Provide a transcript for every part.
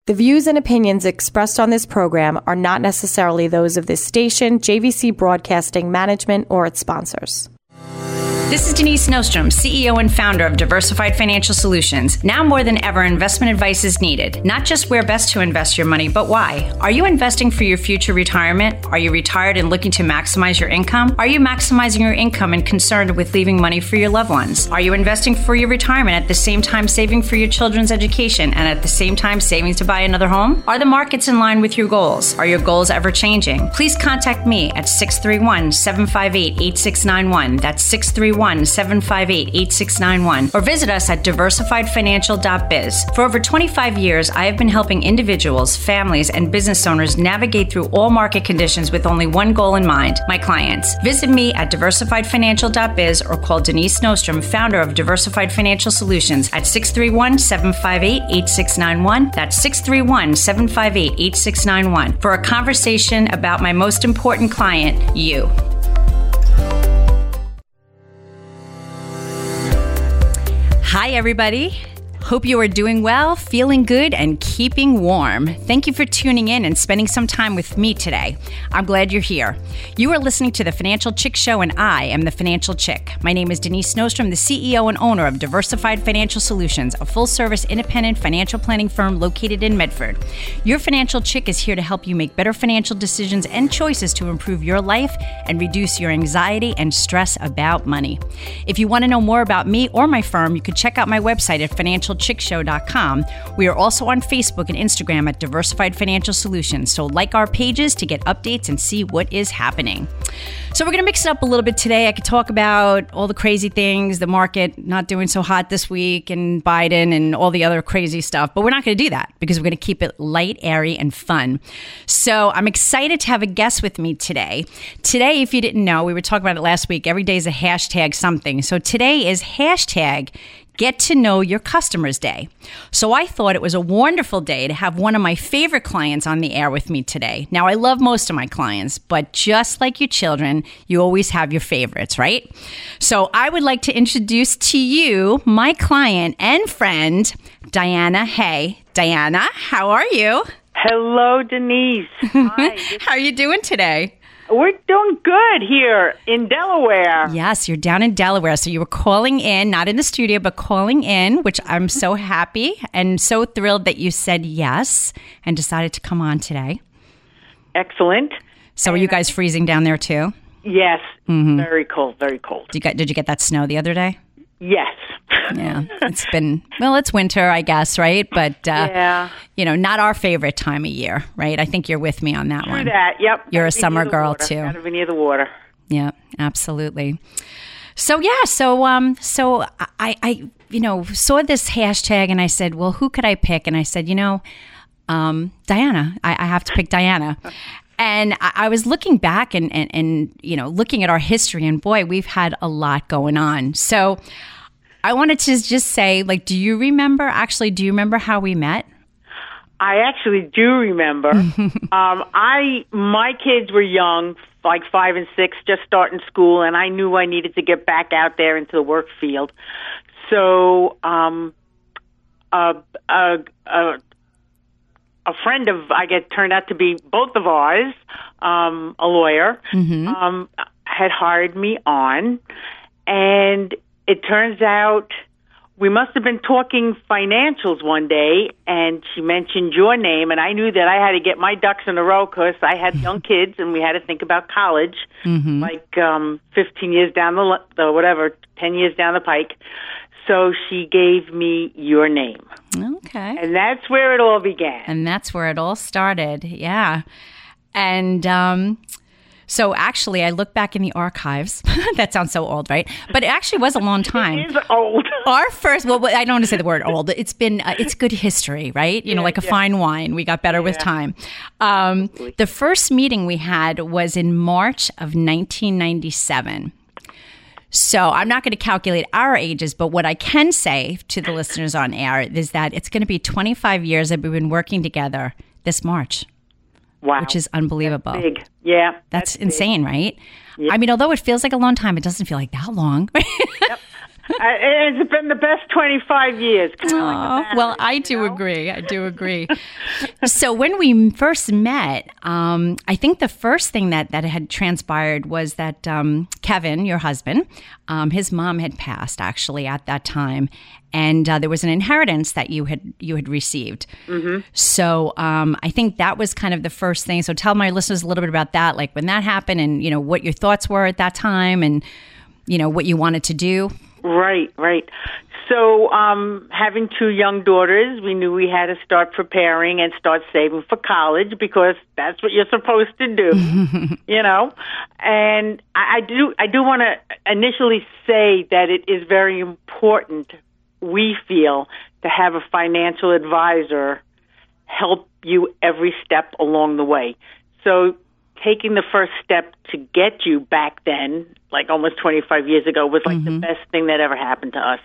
The views and opinions expressed on this program are not necessarily those of this station, JVC Broadcasting Management, or its sponsors. This is Denise Nostrom, CEO and founder of Diversified Financial Solutions. Now more than ever, investment advice is needed. Not just where best to invest your money, but why. Are you investing for your future retirement? Are you retired and looking to maximize your income? Are you maximizing your income and concerned with leaving money for your loved ones? Are you investing for your retirement at the same time saving for your children's education and at the same time saving to buy another home? Are the markets in line with your goals? Are your goals ever changing? Please contact me at 631-758-8691. That's 631-758-8691, or visit us at diversifiedfinancial.biz. For over 25 years, I have been helping individuals, families, and business owners navigate through all market conditions with only one goal in mind, my clients. Visit me at diversifiedfinancial.biz or call Denise Nostrom, founder of Diversified Financial Solutions, at 631-758-8691. That's 631-758-8691 for a conversation about my most important client, you. Hi, everybody. Hope you are doing well, feeling good, and keeping warm. Thank you for tuning in and spending some time with me today. I'm glad you're here. You are listening to The Financial Chick Show, and I am The Financial Chick. My name is Denise Nostrom, the CEO and owner of Diversified Financial Solutions, a full-service independent financial planning firm located in Medford. Your Financial Chick is here to help you make better financial decisions and choices to improve your life and reduce your anxiety and stress about money. If you want to know more about me or my firm, you can check out my website at financialchickshow.com. We are also on Facebook and Instagram at Diversified Financial Solutions, so like our pages to get updates and see what is happening. So we're going to mix it up a little bit today. I could talk about all the crazy things, the market not doing so hot this week, and Biden and all the other crazy stuff, but we're not going to do that because we're going to keep it light, airy, and fun. So I'm excited to have a guest with me today. Today, if you didn't know, we were talking about it last week, every day is a hashtag something. So today is hashtag Get to Know Your Customers Day. So I thought it was a wonderful day to have one of my favorite clients on the air with me today. Now, I love most of my clients, but just like your children, you always have your favorites, right? So I would like to introduce to you my client and friend, Diana Hay. Diana, how are you? Hello, Denise. Hi. How are you doing today? We're doing good here in Delaware. Yes, you're down in Delaware. So you were calling in, not in the studio, but calling in, which I'm so happy and so thrilled that you said yes and decided to come on today. Excellent. So are you guys freezing down there too? Yes. Mm-hmm. Very cold, very cold. Did you get that snow the other day? Yes. Yeah, it's winter, I guess, right? But, yeah. Not our favorite time of year, right? I think you're with me on that one. True that, yep. You're a summer girl, too. Gotta be near the water. Yeah, absolutely. So, yeah, so I saw this hashtag and I said, well, who could I pick? And I said, Diana, I have to pick Diana. And I was looking back and looking at our history, and boy, we've had a lot going on. So I wanted to just say, do you remember how we met? I actually do remember. My kids were young, like 5 and 6, just starting school, and I knew I needed to get back out there into the work field. So a friend of, turned out to be both of ours, a lawyer, had hired me on. And it turns out we must have been talking financials one day, and she mentioned your name, and I knew that I had to get my ducks in a row because I had young kids, and we had to think about college, 15 years down 10 years down the pike. So she gave me your name. Okay. And that's where it all began. And that's where it all started, yeah. And so actually, I look back in the archives. That sounds so old, right? But it actually was a long time. It is old. Our first, I don't want to say the word old. It's been, it's good history, right? Like a fine wine. We got better with time. The first meeting we had was in March of 1997. So I'm not going to calculate our ages, but what I can say to the listeners on air is that it's going to be 25 years that we've been working together this March. Wow. Which is unbelievable. That's big. Yeah. That's insane, big. right? Yep. I mean, although it feels like a long time, it doesn't feel like that long. Yep. It's been the best 25 years. Kind of like a marriage, well, I do agree. I do agree. So when we first met, I think the first thing that had transpired was that Kevin, your husband, his mom had passed actually at that time. And there was an inheritance that you had received. Mm-hmm. So I think that was kind of the first thing. So tell my listeners a little bit about that, like when that happened, and what your thoughts were at that time, and what you wanted to do. Right. So having 2 young daughters, we knew we had to start preparing and start saving for college, because that's what you're supposed to do, And I do want to initially say that it is very important, we feel, to have a financial advisor help you every step along the way. So taking the first step to get you back then, like almost 25 years ago, was like the best thing that ever happened to us.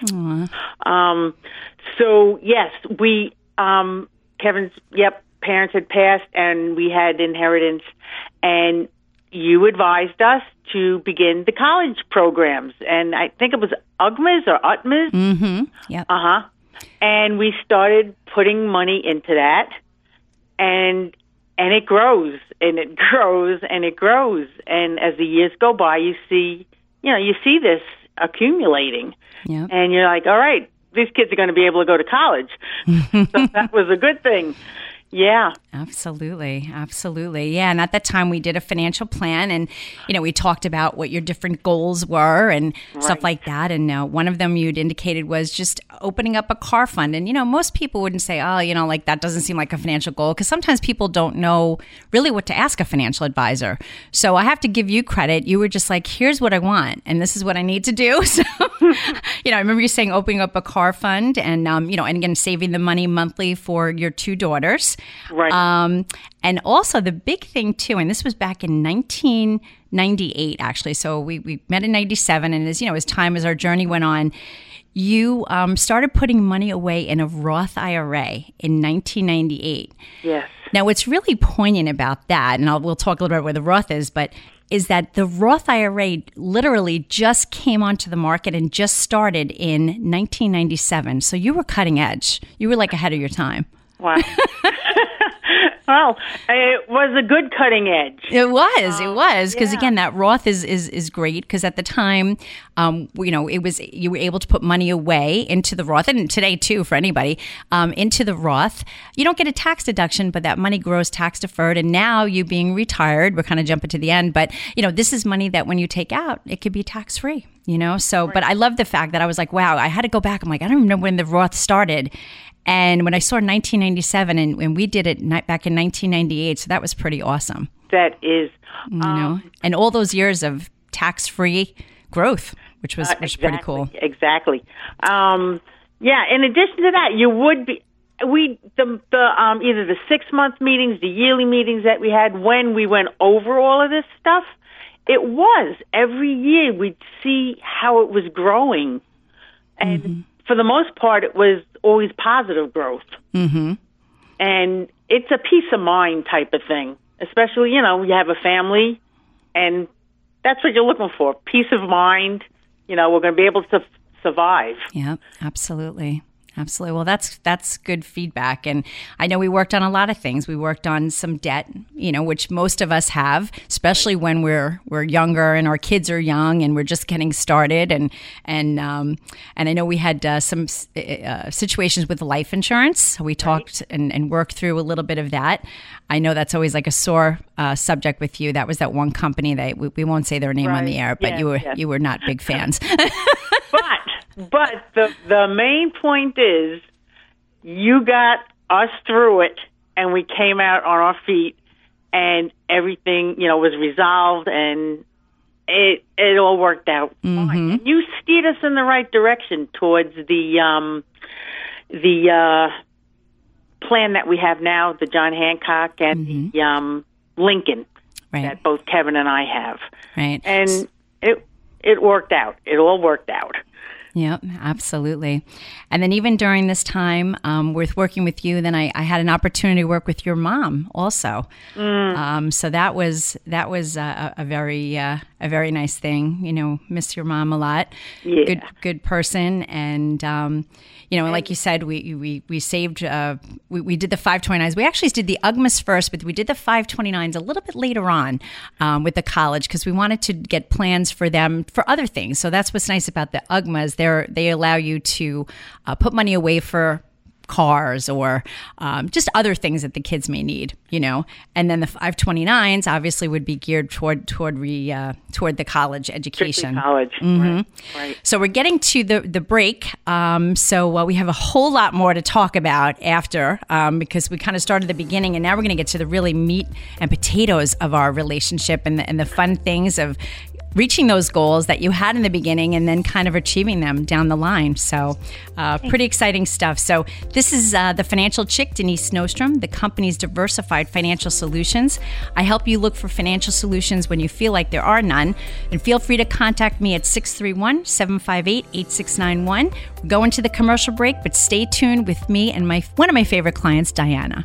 So yes, we, Kevin's, parents had passed, and we had inheritance, and you advised us to begin the college programs, and I think it was UGMAS or UTMAS. Mm-hmm. Yep. And we started putting money into that, and it grows, and it grows, and it grows, and as the years go by, you see this accumulating, and you're like, all right, these kids are going to be able to go to college. So that was a good thing. Yeah. Absolutely. Yeah. And at that time we did a financial plan, and, we talked about what your different goals were and stuff like that. And one of them you'd indicated was just opening up a car fund. And, most people wouldn't say, like that doesn't seem like a financial goal, because sometimes people don't know really what to ask a financial advisor. So I have to give you credit. You were just like, here's what I want, and this is what I need to do. So, I remember you saying opening up a car fund, and, and again, saving the money monthly for your 2 daughters. Right. And also the big thing too, and this was back in 1998 actually. So we met in 97, and as our journey went on, you started putting money away in a Roth IRA in 1998. Yes. Now what's really poignant about that, and we'll talk a little bit about where the Roth is that the Roth IRA literally just came onto the market and just started in 1997. So you were cutting edge. You were like ahead of your time. Wow. Well, it was a good cutting edge. It was because again, that Roth is great, because at the time, it was, you were able to put money away into the Roth, and today too for anybody, into the Roth. You don't get a tax deduction, but that money grows tax deferred. And now you being retired, we're kind of jumping to the end, but this is money that when you take out, it could be tax free. So, but I love the fact that I was like, wow, I had to go back. I'm like, I don't even know when the Roth started. And when I saw 1997, and we did it back in 1998, so that was pretty awesome. That is, and all those years of tax-free growth, which was pretty cool. Exactly. In addition to that, you would be either the 6-month meetings, the yearly meetings that we had when we went over all of this stuff. It was every year we'd see how it was growing, and for the most part, it was always positive growth. Mm-hmm. And it's a peace of mind type of thing, especially, you have a family, and that's what you're looking for, peace of mind. We're going to be able to survive. Yeah, absolutely. Well, that's good feedback. And I know we worked on a lot of things. We worked on some debt, which most of us have, especially when we're younger and our kids are young and we're just getting started. And I know we had some situations with life insurance. We talked and worked through a little bit of that. I know that's always like a sore subject with you. That was that one company that we won't say their name on the air, but you were not big fans. But the main point is you got us through it, and we came out on our feet, and everything, was resolved, and it all worked out fine. And you steered us in the right direction towards the plan that we have now, the John Hancock and the Lincoln that both Kevin and I have. Right. And it worked out. It all worked out. Yeah, absolutely. And then even during this time with working with you, then I had an opportunity to work with your mom also. So that was a very a very nice thing. Miss your mom a lot. Yeah. Good person. And, and like you said, we saved, we did the 529s. We actually did the UGMAs first, but we did the 529s a little bit later on with the college because we wanted to get plans for them for other things. So that's what's nice about the UGMAs. They allow you to put money away for cars or just other things that the kids may need, and then the 529s obviously would be geared toward the college education. Strictly college. Mm-hmm. Right. So we're getting to the break. So we have a whole lot more to talk about after because we kind of started the beginning, and now we're going to get to the really meat and potatoes of our relationship and the fun things of reaching those goals that you had in the beginning and then kind of achieving them down the line. So pretty exciting stuff. So this is the financial chick, Denise Snowstrom, the company's Diversified Financial Solutions. I help you look for financial solutions when you feel like there are none. And feel free to contact me at 631-758-8691. We're going to the commercial break, but stay tuned with me and one of my favorite clients, Diana.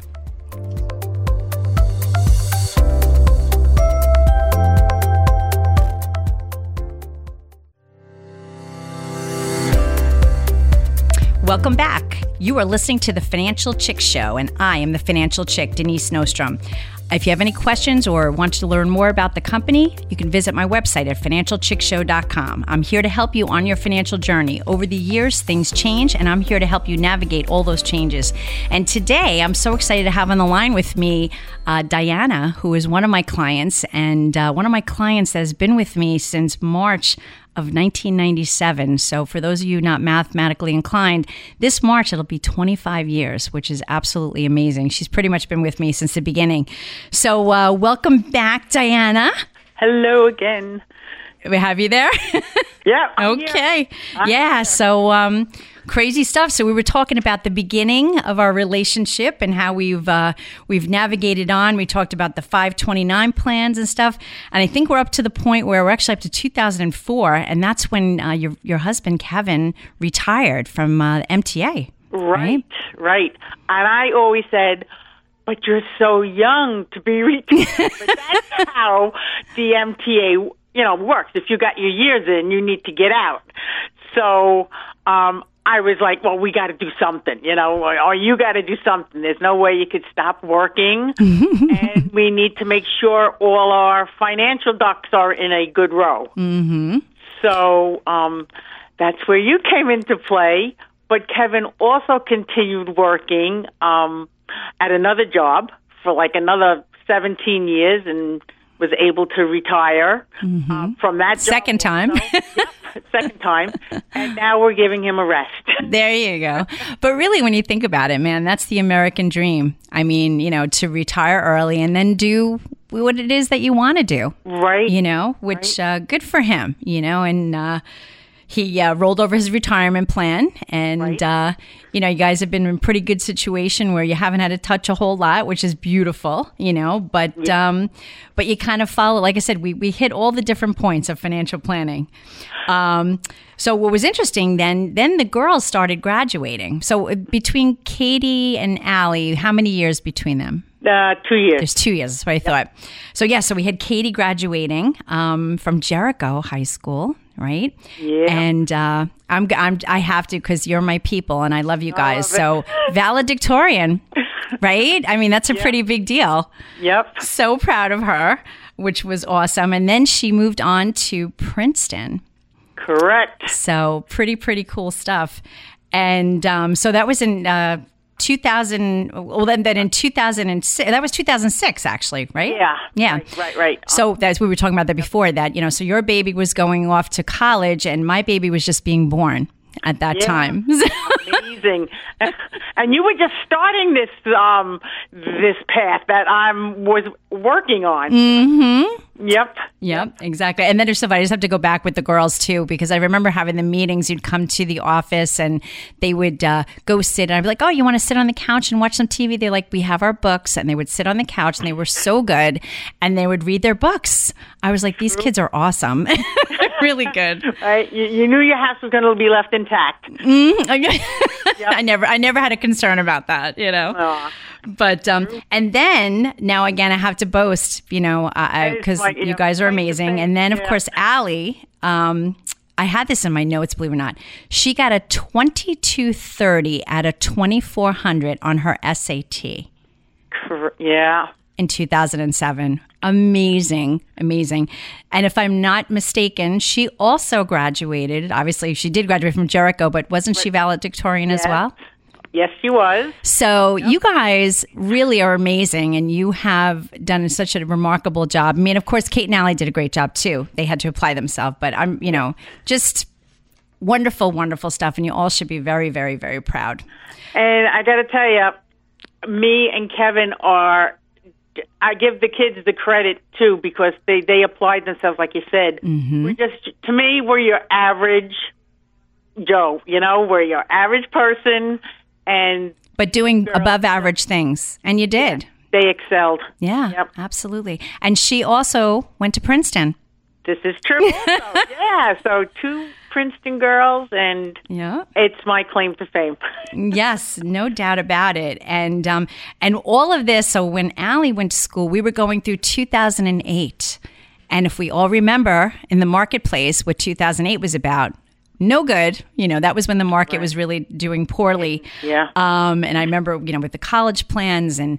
Welcome back. You are listening to The Financial Chick Show, and I am the financial chick, Denise Snowstrom. If you have any questions or want to learn more about the company, you can visit my website at financialchickshow.com. I'm here to help you on your financial journey. Over the years, things change, and I'm here to help you navigate all those changes. And today, I'm so excited to have on the line with me Diana, who is one of my clients, and one of my clients that has been with me since March of 1997. So for those of you not mathematically inclined, this March it'll be 25 years, which is absolutely amazing. She's pretty much been with me since the beginning. So welcome back, Diana. Hello again. We have you there? Yeah. Okay. I'm Yeah. here. So crazy stuff. So we were talking about the beginning of our relationship and how we've navigated on. We talked about the 529 plans and stuff. And I think we're up to the point where we're actually up to 2004. And that's when your husband, Kevin, retired from MTA. Right. And I always said, but you're so young to be retired. But that's how the MTA works. If you got your years in, you need to get out. So I was like, well, we got to do something, or you got to do something. There's no way you could stop working. And we need to make sure all our financial ducks are in a good row. Mm-hmm. So that's where you came into play. But Kevin also continued working at another job for like another 17 years and was able to retire from that job. Second time. Second time. And now we're giving him a rest. There you go. But really, when you think about it, man, that's the American dream. I mean, to retire early and then do what it is that you want to do. Right. Which good for him, and he rolled over his retirement plan, and Right. you guys have been in a pretty good situation where you haven't had to touch a whole lot, which is beautiful, but you kind of follow, like I said, we hit all the different points of financial planning. So what was interesting then the girls started graduating. So between Katie and Allie, how many years between them? 2 years. There's 2 years. That's what I thought. So we had Katie graduating from Jericho High School, right? Yeah. And I have to, because you're my people and I love you guys. So valedictorian, right? I mean, that's a pretty big deal. Yep. So proud of her, which was awesome. And then she moved on to Princeton. Correct. So pretty cool stuff. And so that was in 2000. Well, then in 2006, that was 2006, actually, right? Yeah. Yeah. Right. So that's we were talking about that before. That so your baby was going off to college, and my baby was just being born at that time. Amazing. And you were just starting this path that I was working on. Mm-hmm. Yep, exactly. And then there's stuff I just have to go back with the girls too, because I remember having the meetings. You'd come to the office and they would go sit, and I'd be like, oh, you want to sit on the couch and watch some TV? They're like, we have our books. And they would sit on the couch, and they were so good, and they would read their books. I was like, these kids are awesome. Really good. Right? You knew your house was going to be left intact. Mm-hmm. I never had a concern about that, Aww. But and then now again, I have to boast, because you guys are amazing. And then of course, Allie, I had this in my notes, believe it or not. She got a 2230 out of 2400 on her SAT. Yeah. In 2007. Amazing. And if I'm not mistaken, she also graduated. Obviously, she did graduate from Jericho, but wasn't she valedictorian as well? Yes, she was. So you guys really are amazing, and you have done such a remarkable job. I mean, of course, Kate and Allie did a great job too. They had to apply themselves, but I'm, just wonderful, wonderful stuff, and you all should be very, very, very proud. And I got to tell you, me and Kevin I give the kids the credit too, because they applied themselves, like you said. Mm-hmm. To me, we're your average Joe. We're your average person. But doing above average things. And you did. They excelled. Yeah, yep. Absolutely. And she also went to Princeton. This is true also. Yeah, so 2 Princeton girls, and it's my claim to fame. Yes, no doubt about it. And all of this, so when Allie went to school, we were going through 2008. And if we all remember in the marketplace what 2008 was about, no good. That was when the market was really doing poorly. Yeah. And I remember, with the college plans and,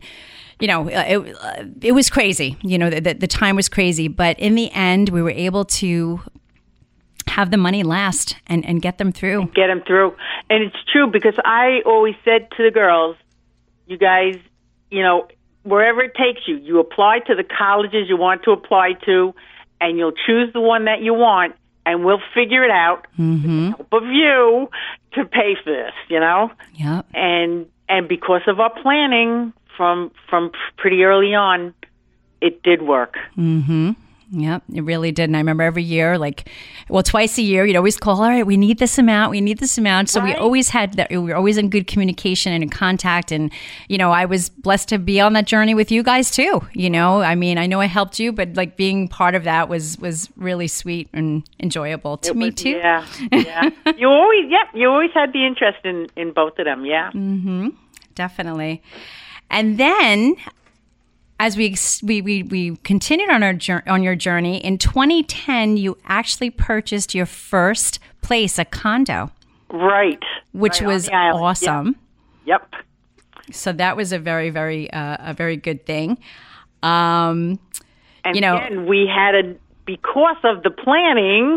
it was crazy. The time was crazy. But in the end, we were able to have the money last and get them through. And it's true, because I always said to the girls, you guys, wherever it takes you, you apply to the colleges you want to apply to, and you'll choose the one that you want. And we'll figure it out with the help of you to pay for this, Yeah. And because of our planning from pretty early on, it did work. Mm-hmm. Yep, it really did. And I remember every year, twice a year, you'd always call, all right, we need this amount. So we always had that. We were always in good communication and in contact. And, I was blessed to be on that journey with you guys too. I mean, I know I helped you, but being part of that was really sweet and enjoyable to me too. Yeah. You always had the interest in both of them. Yeah. Mm-hmm. Definitely. And then, as we continued on your journey, in 2010, you actually purchased your first place, a condo. Right. Which was awesome. Yep. So that was a very, very, a very good thing. And again, we had because of the planning,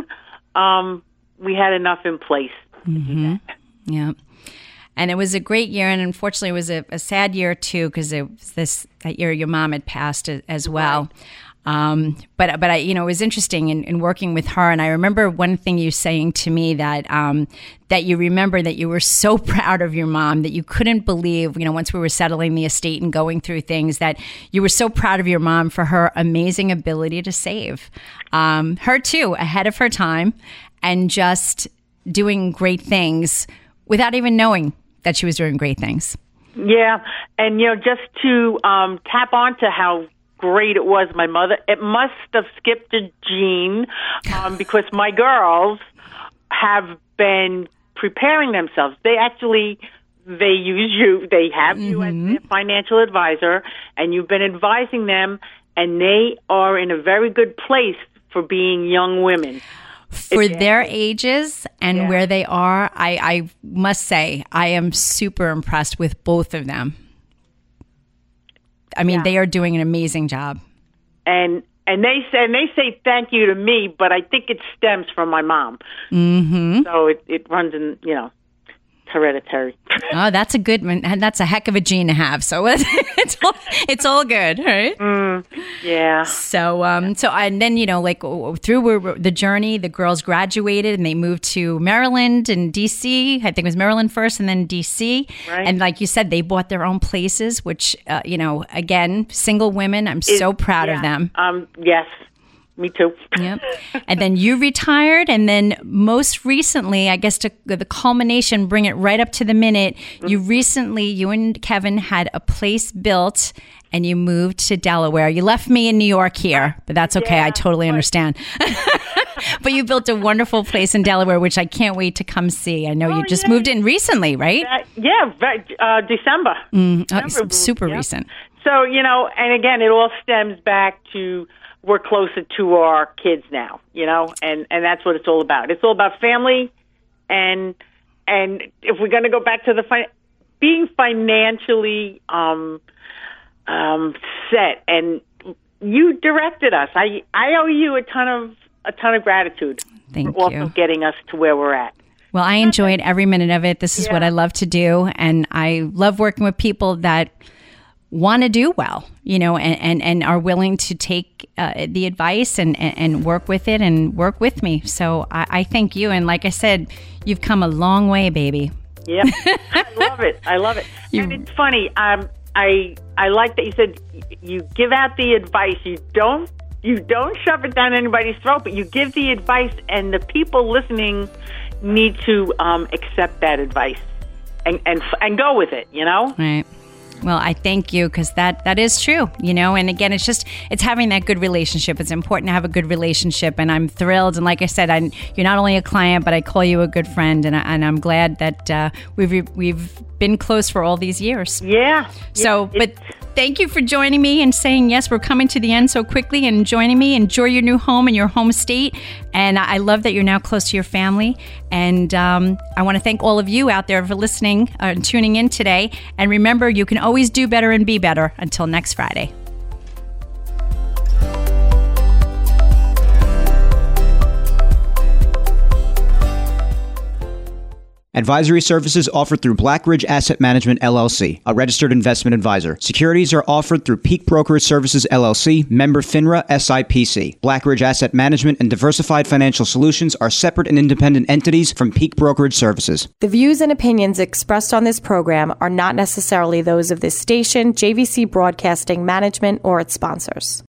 we had enough in place. Mm-hmm. Yeah. And it was a great year, and unfortunately, it was a sad year too, because it was that year your mom had passed as well. But I, it was interesting in working with her, and I remember one thing you saying to me that you remember that you were so proud of your mom, that you couldn't believe, once we were settling the estate and going through things, that you were so proud of your mom for her amazing ability to save, her too, ahead of her time, and just doing great things without even knowing that she was doing great things. Yeah. And, just to tap onto how great it was, my mother, it must have skipped a gene, because my girls have been preparing themselves. They use you. They have you as their financial advisor, and you've been advising them, and they are in a very good place for being young women. For their ages and where they are, I must say, I am super impressed with both of them. I mean, they are doing an amazing job. And they say thank you to me, but I think it stems from my mom. Mm-hmm. So it runs in, hereditary. Oh, that's a good one. And that's a heck of a gene to have. So it's all good, right? Yeah. So and then, through the journey, the girls graduated and they moved to Maryland and DC. I think it was Maryland first and then DC. Right. And like you said, they bought their own places, which, again, single women, I'm so proud of them. Yes. Me too. Yep. And then you retired, and then most recently, I guess to the culmination, bring it right up to the minute, you and Kevin had a place built and you moved to Delaware. You left me in New York here, but that's okay. I totally understand. But you built a wonderful place in Delaware, which I can't wait to come see. I know you just moved in recently, right? December. Super recent. So, and again, it all stems back to we're closer to our kids now, and that's what it's all about. It's all about family, and if we're going to go back to being financially set, and you directed us. I owe you a ton of gratitude. Thank for you. Also getting us to where we're at. Well, I enjoyed every minute of it. This is what I love to do, and I love working with people that want to do well, and are willing to take the advice and work with it and work with me. So I thank you. And like I said, you've come a long way, baby. Yeah, I love it. And it's funny. I like that you said you give out the advice. You don't shove it down anybody's throat, but you give the advice, and the people listening need to accept that advice and go with it. Right. Well, I thank you, because that is true, and again, it's having that good relationship. It's important to have a good relationship, and I'm thrilled. And like I said, you're not only a client, but I call you a good friend, and I'm glad that we've been close for all these years. Yeah. So, but thank you for joining me and saying yes. We're coming to the end so quickly, and joining me. Enjoy your new home in your home state, and I love that you're now close to your family. And I want to thank all of you out there for listening and tuning in today. And remember, you can always do better and be better. Until next Friday. Advisory services offered through Blackridge Asset Management, LLC, a registered investment advisor. Securities are offered through Peak Brokerage Services, LLC, member FINRA, SIPC. Blackridge Asset Management and Diversified Financial Solutions are separate and independent entities from Peak Brokerage Services. The views and opinions expressed on this program are not necessarily those of this station, JVC Broadcasting Management, or its sponsors.